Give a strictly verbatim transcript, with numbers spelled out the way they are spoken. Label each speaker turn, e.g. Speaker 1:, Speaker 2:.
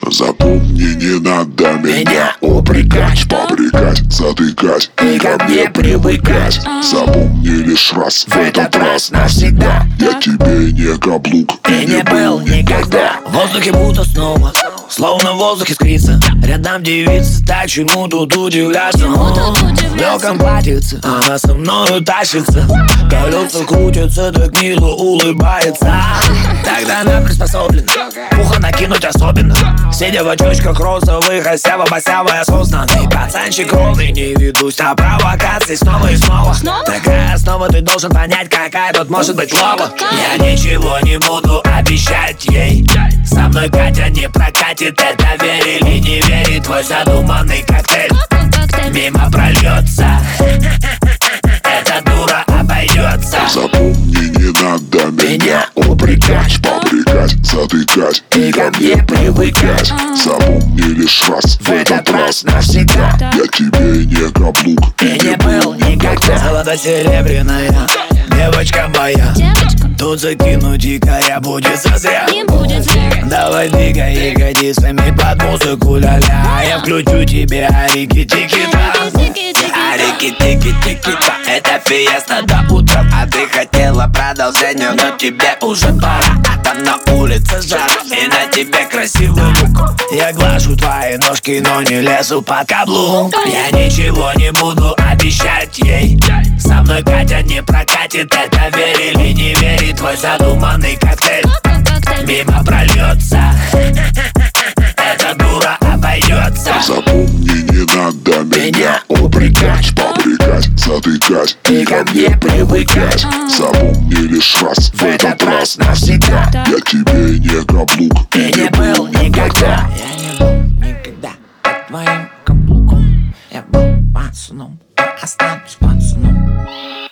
Speaker 1: Запомни, не надо меня упрекать, попрекать, затыкать и ко мне привыкать. Запомни лишь раз, в этот раз навсегда я тебе не каблук
Speaker 2: и не был никогда. В воздухе будто снова, словно в воздухе искрится. Рядом девица, так чему тут удивляться? В легком платьице она со мною тащится. Колеса крутятся, так мило улыбается. Тогда она приспособлена пуха накинуть особенно. Сидя в очочках розовых, осява, босява, осознанный пацанчик ровный. Не ведусь на провокации снова и снова. Такая основа, ты должен понять, какая тут может быть лова. Я ничего не буду обещать ей. Со мной Катя не прокатит, это верь или не верит. Твой задуманный коктейль мимо прольется. Эта дура обойдется.
Speaker 1: Запомни, не надо меня упрекать, попрекать, затыкать и ко мне привыкать. Запомни лишь раз, в этот раз навсегда я тебе не каблук
Speaker 2: и не был никогда. Золото-серебряная девочка моя, тут закинуть дикаря будет зазря. Давай двигай ягодицами под музыку, ля-ля. Я включу тебе арики-тики-та. Арики-тики-тики-та. Это фиеста до утра, а ты хотела продолжения, но тебе уже пора. А там на улице жара, и на тебе красивый лук. Я глажу твои ножки, но не лезу под каблук. Я ничего не буду обещать ей. Со мной Катя не прокатит, это верь или не верит. Твой задуманный коктейль мимо прольется. Эта дура обойдется.
Speaker 1: Запомни, не надо меня упрекать, попрекать, затыкать и ко мне привыкать. Запомни лишь раз, в этот раз навсегда я тебе не каблук
Speaker 2: и не был никогда. Я не был никогда под твоим каблуком. Я был пацаном, останусь пацаном.